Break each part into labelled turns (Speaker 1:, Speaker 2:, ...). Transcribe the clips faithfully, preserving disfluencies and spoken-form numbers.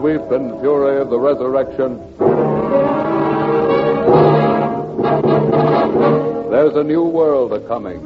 Speaker 1: sweep and fury of the resurrection. There's a new world a-coming.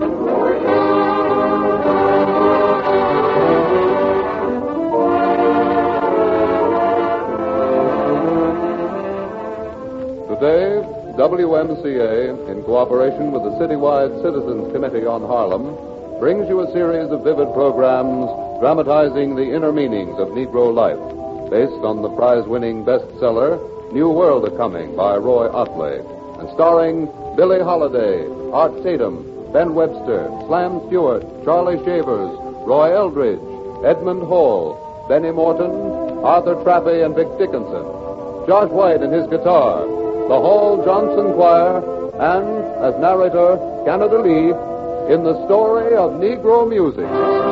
Speaker 1: Today, W M C A, in cooperation with the citywide Citizens Committee on Harlem, brings you a series of vivid programs dramatizing the inner meanings of Negro life, based on the prize-winning bestseller, New World A-Coming by Roy Otley, and starring Billie Holiday, Art Tatum, Ben Webster, Slam Stewart, Charlie Shavers, Roy Eldridge, Edmund Hall, Benny Morton, Arthur Trappey, and Vic Dickinson, Josh White and his guitar, the Hall Johnson Choir, and, as narrator, Canada Lee, in the story of Negro music.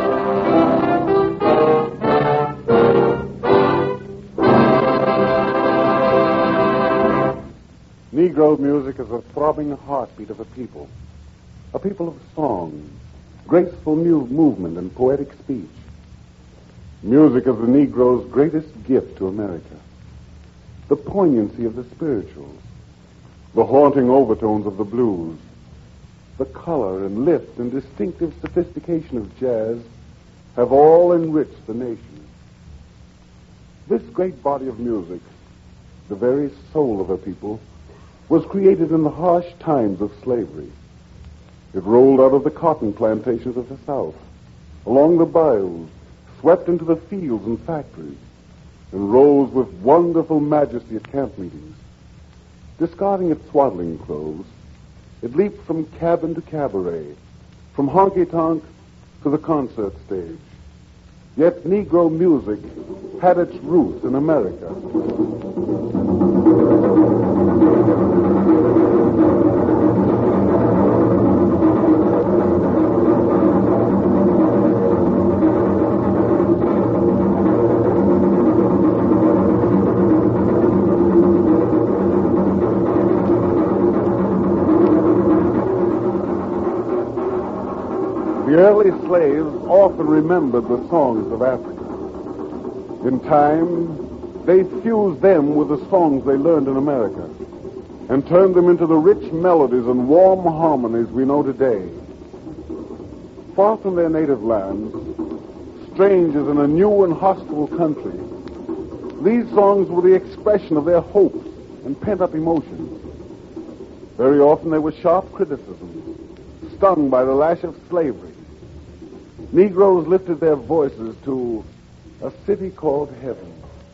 Speaker 2: Negro music is a throbbing heartbeat of a people, a people of song, graceful mu- movement, and poetic speech. Music is the Negro's greatest gift to America. The poignancy of the spirituals, the haunting overtones of the blues, the color and lift and distinctive sophistication of jazz have all enriched the nation. This great body of music, the very soul of a people, was created in the harsh times of slavery. It rolled out of the cotton plantations of the South, along the bayous, swept into the fields and factories, and rose with wonderful majesty at camp meetings. Discarding its swaddling clothes, it leaped from cabin to cabaret, from honky-tonk to the concert stage. Yet Negro music had its roots in America. The early slaves often remembered the songs of Africa. In time, they fused them with the songs they learned in America and turned them into the rich melodies and warm harmonies we know today. Far from their native lands, strangers in a new and hostile country, these songs were the expression of their hopes and pent-up emotions. Very often they were sharp criticisms, stung by the lash of slavery. Negroes lifted their voices to a city called heaven.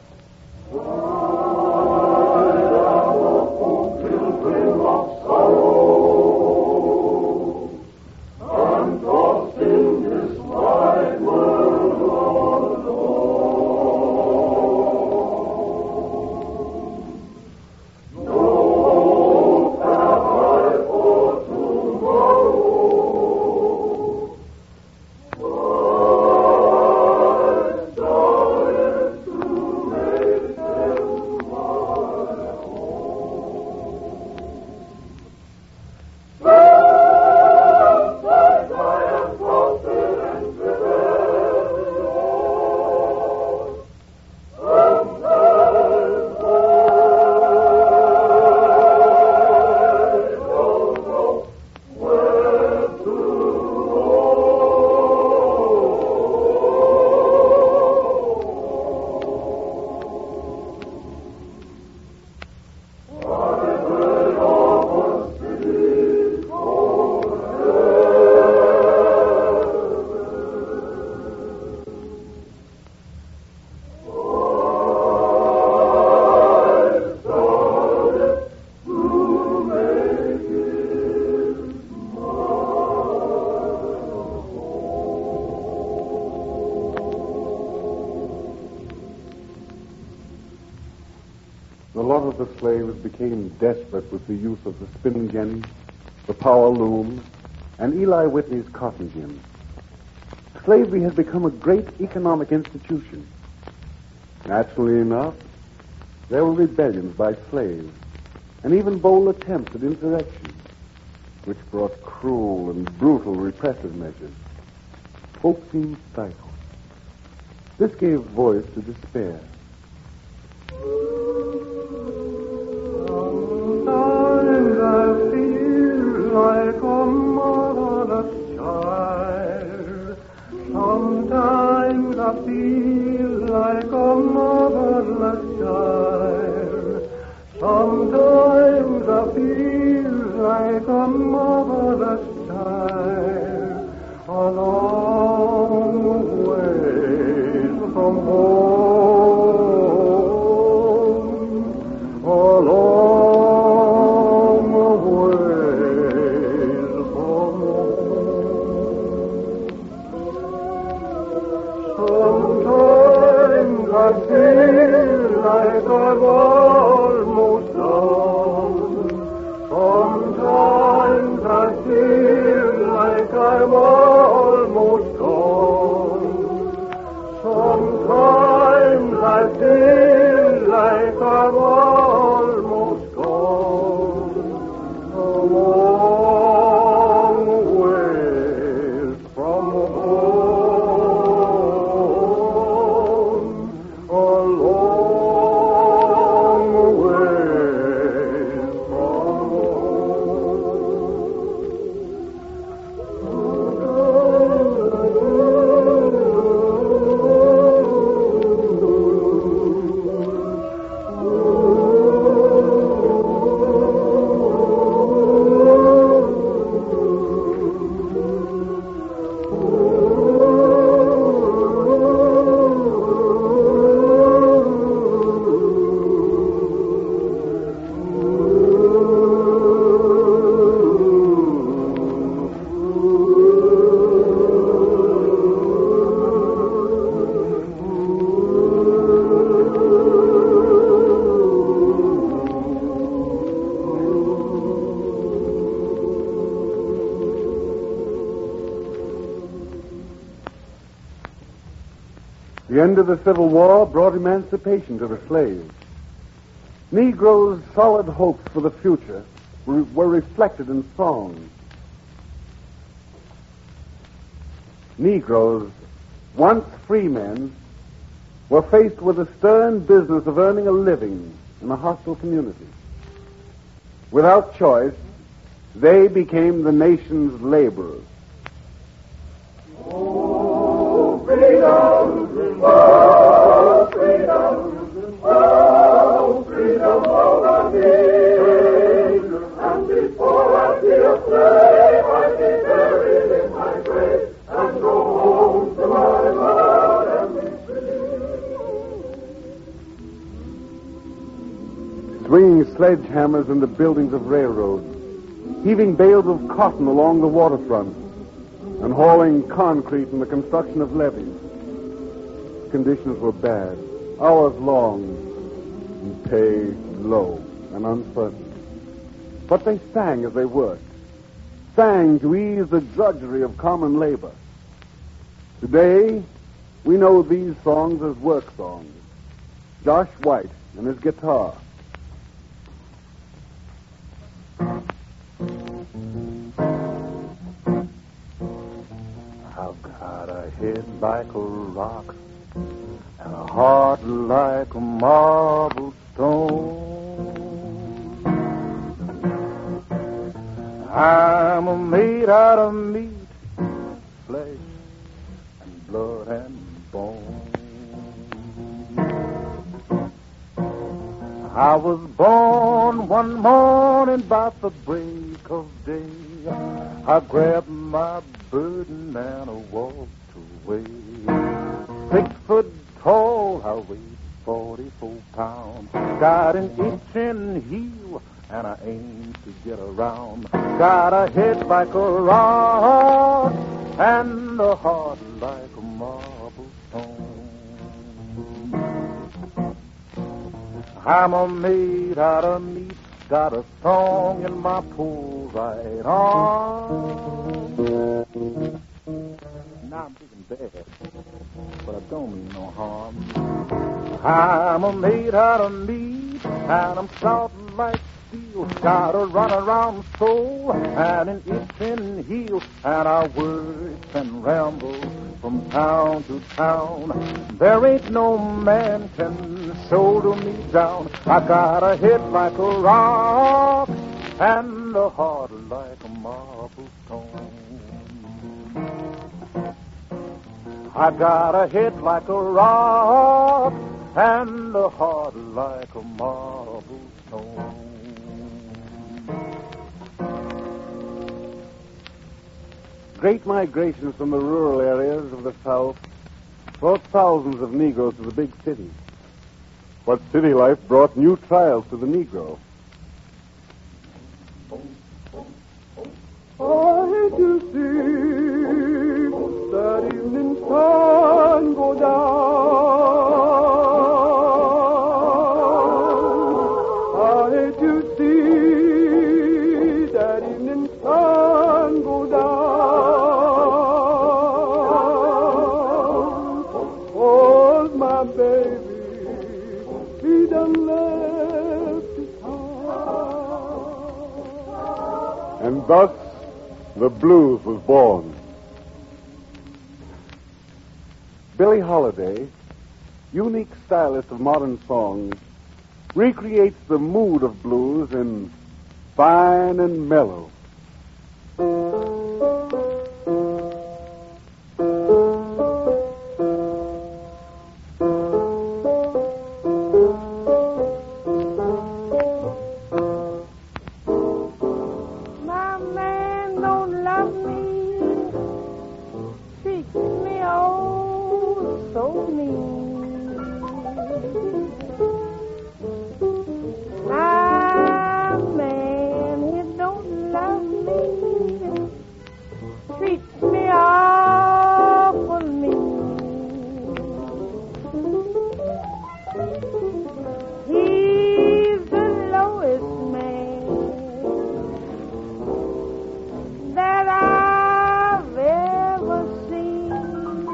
Speaker 2: A lot of the slaves became desperate with the use of the spinning jenny, the power loom, and Eli Whitney's cotton gin. Slavery had become a great economic institution. Naturally enough, there were rebellions by slaves, and even bold attempts at insurrection, which brought cruel and brutal repressive measures. Hope seemed stifled. This gave voice to despair.
Speaker 3: I'm almost done. Sometimes I feel like I'm almost gone. Sometimes I feel like I'm almost gone. A long ways from home. A long ways from
Speaker 2: The end of the Civil War brought emancipation to the slaves. Negroes' solid hopes for the future were, were reflected in song. Negroes, once free men, were faced with the stern business of earning a living in a hostile community. Without choice, they became the nation's laborers.
Speaker 3: Oh, freedom! Oh, freedom! Oh, freedom over me! And before I be a slave, I be buried in my grave and go home to my mother and be free.
Speaker 2: Swinging sledgehammers in the buildings of railroads, heaving bales of cotton along the waterfront, and hauling concrete in the construction of levees. Conditions were bad, hours long, and pay low and uncertain. But they sang as they worked, sang to ease the drudgery of common labor. Today, we know these songs as work songs. Josh White and his guitar.
Speaker 3: I've got a head like a rock and a heart like a marble stone. I'm a made out of meat, flesh, and blood and bone. I was born one morning by the break of day. I grabbed my burden and I walked away. Six foot tall, I weighed forty-four pounds. Got an itching heel and I aim to get around. Got a head like a rock and a heart like a marble stone. I'm a made out of meat, got a song in my poor right arm. Now I'm thinking bad, but I don't mean no harm. I'm a made out of meat, and I'm stout like steel. Got a run around soul and an itching heel, and I work and ramble from town to town. There ain't no man can shoulder me down. I got a head like a rock and a heart like a marble stone. I got a head like a rock and a heart like a marble stone.
Speaker 2: Great migrations from the rural areas of the South brought thousands of Negroes to the big cities. But city life brought new trials to the Negro.
Speaker 3: I hate to see that evening sun go down.
Speaker 2: done left his heart. And thus the blues was born. Billie Holiday, unique stylist of modern songs, recreates the mood of blues in Fine and Mellow.
Speaker 4: My man don't love me, treats me oh so mean. My man, he don't love me, treats me awful mean. He's the lowest man that I've ever seen.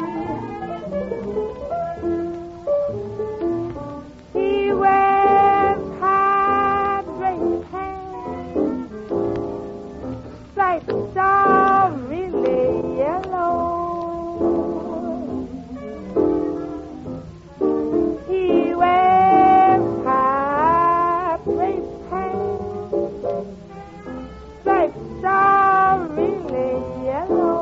Speaker 4: He wears high draped pants, stripes are really yellow. He wears high draped pants, stripes are really yellow.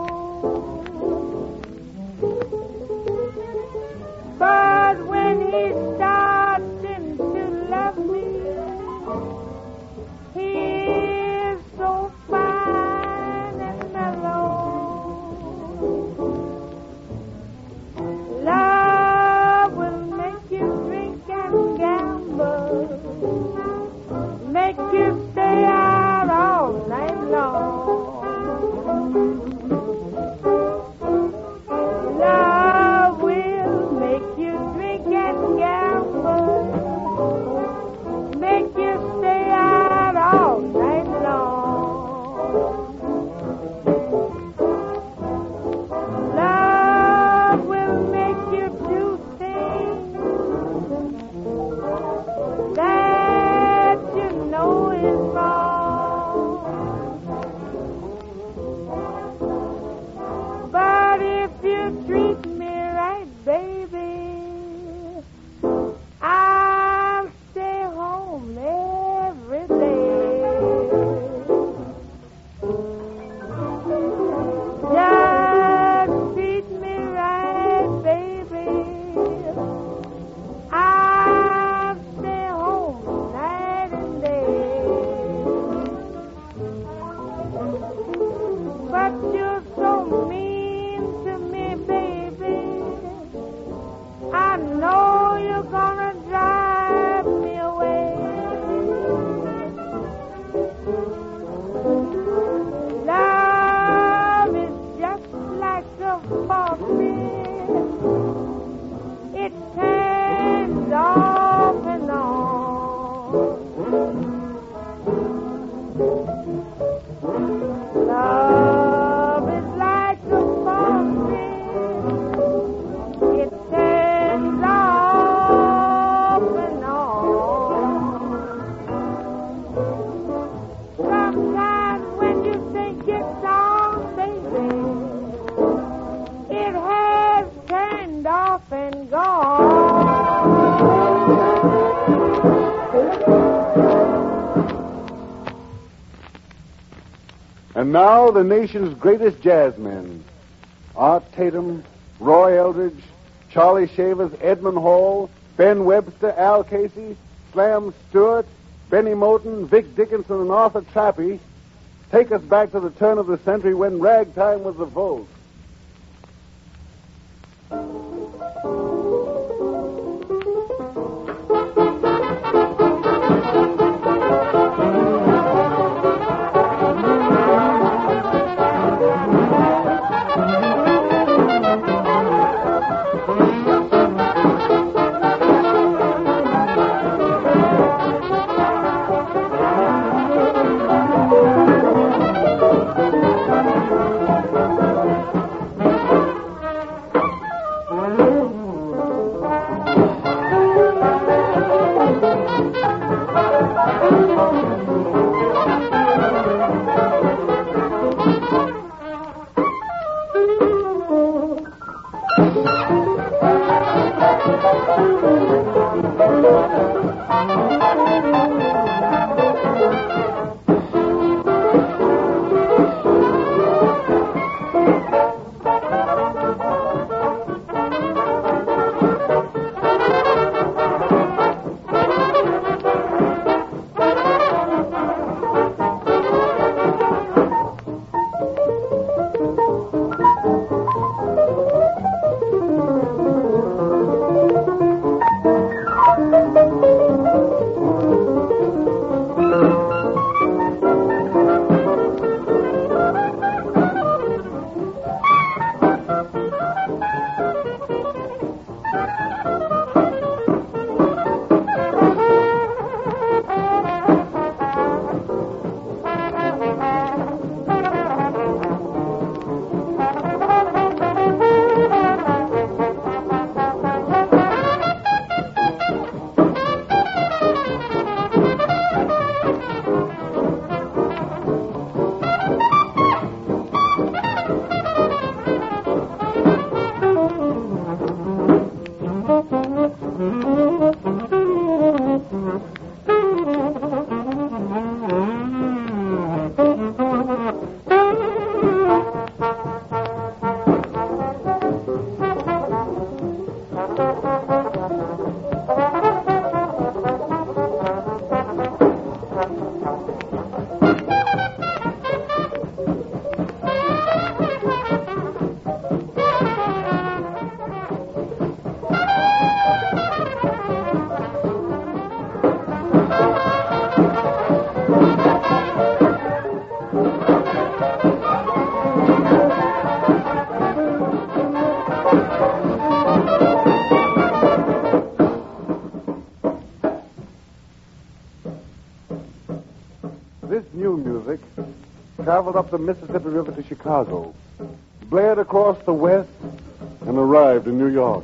Speaker 4: But when he starts in to love me, he is so fine and mellow. Love will make you drink and gamble, make you stay out all night long. Love will make you drink and gamble, make you stay out all night long. Love will make you do things that you know is wrong. But if you treat me right, baby, I'll stay home every day. Just treat me right, baby, I'll stay home night and day. But you're so mean to me, baby, I know you're gonna drive me away. Love is just like a faucet, it turns off and on. Love is like a faucet, it turns off and on. Sometimes when you think it's on, baby, it has turned off and gone.
Speaker 2: And now the nation's greatest jazzmen, Art Tatum, Roy Eldridge, Charlie Shavers, Edmund Hall, Ben Webster, Al Casey, Slam Stewart, Benny Moten, Vic Dickinson, and Arthur Trappey, take us back to the turn of the century when ragtime was the vogue. This new music traveled up the Mississippi River to Chicago, blared across the West, and arrived in New York.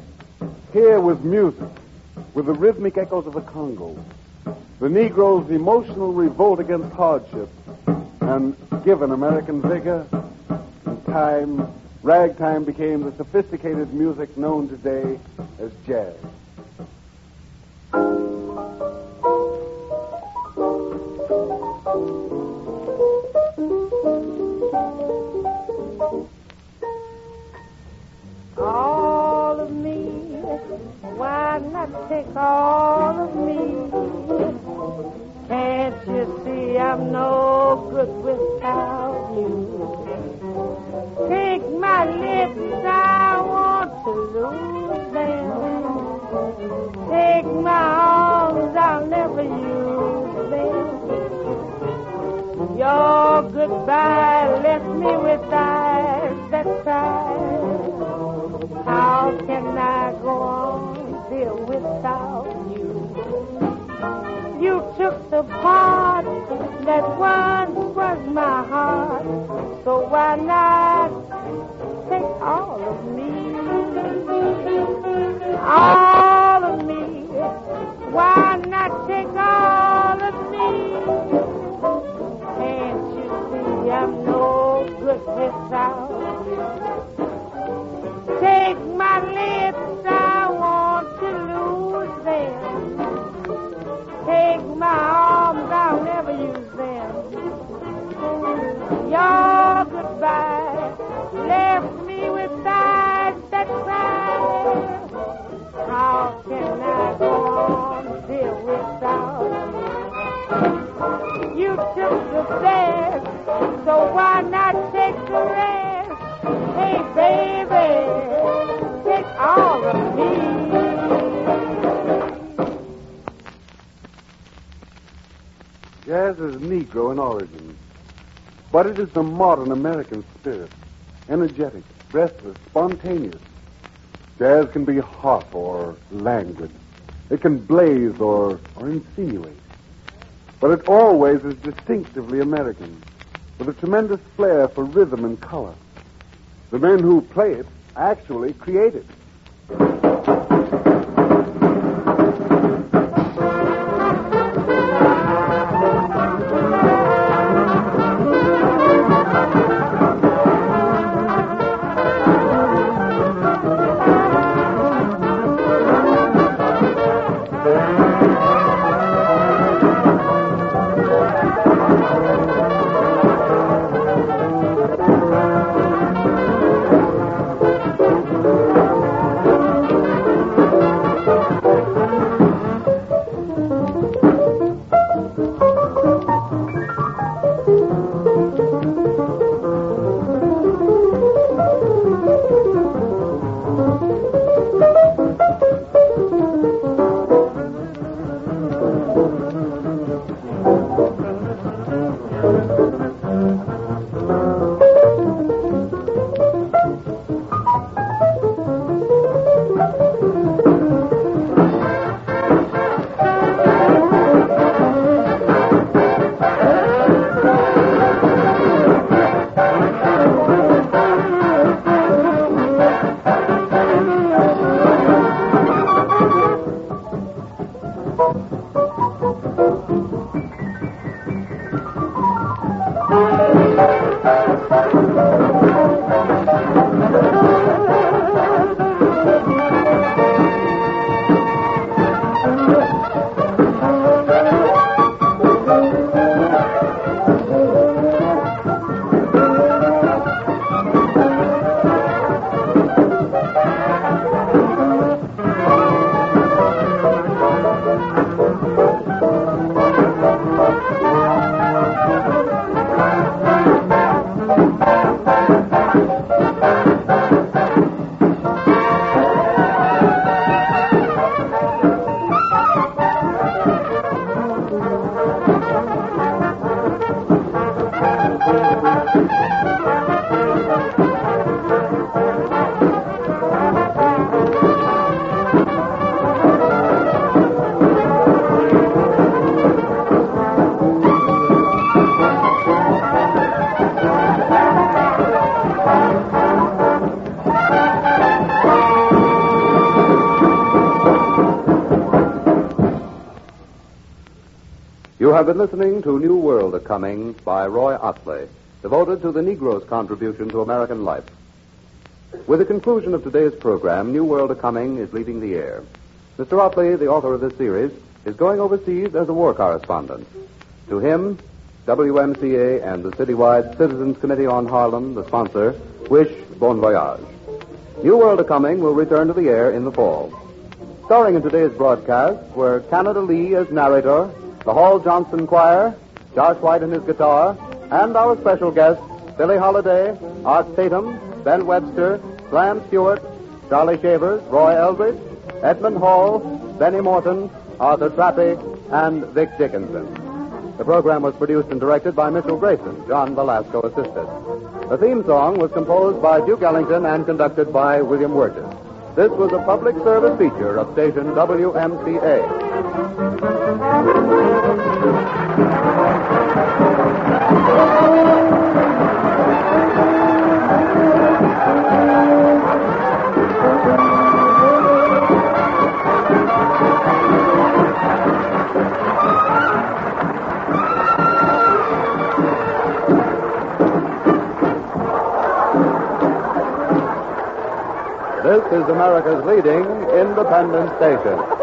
Speaker 2: Here was music, with the rhythmic echoes of the Congo, the Negro's emotional revolt against hardship, and given American vigor, in time, ragtime became the sophisticated music known today as jazz.
Speaker 4: All of me, why not take all of me? Can't you see I'm no good without you? Take my lips, I want to lose them. Take my arms, I'll never use them. Your goodbye left me with eyes that cry. How can I go on, dear, without you? You took the part that once was my heart, so why not take all of me? All of me, why not take all of me? Can't you see I'm no good without you? Take my lips, I want to lose them. Take my arms, I'll never use them. Your goodbye left me with eyes that cry. How can I go on, dear, without you? You took the best, so why not take the rest? Hey, baby, take all of me.
Speaker 2: Jazz is Negro in origin, but it is the modern American spirit, energetic, breathless, spontaneous. Jazz can be hot or languid. It can blaze or, or insinuate. But it always is distinctively American, with a tremendous flair for rhythm and color. The men who play it actually create it.
Speaker 1: You have been listening to New World A-Coming by Roy Otley, devoted to the Negro's contribution to American life. With the conclusion of today's program, New World A-Coming is leaving the air. Mister Otley, the author of this series, is going overseas as a war correspondent. To him, W M C A and the citywide Citizens Committee on Harlem, the sponsor, wish bon voyage. New World A-Coming will return to the air in the fall. Starring in today's broadcast were Canada Lee as narrator, the Hall Johnson Choir, Josh White and his guitar, and our special guests, Billie Holiday, Art Tatum, Ben Webster, Slam Stewart, Charlie Shavers, Roy Eldridge, Edmund Hall, Benny Morton, Arthur Trappy, and Vic Dickinson. The program was produced and directed by Mitchell Grayson. John Velasco assisted. The theme song was composed by Duke Ellington and conducted by William Wurgis. This was a public service feature of station W M C A. This is America's leading independent station.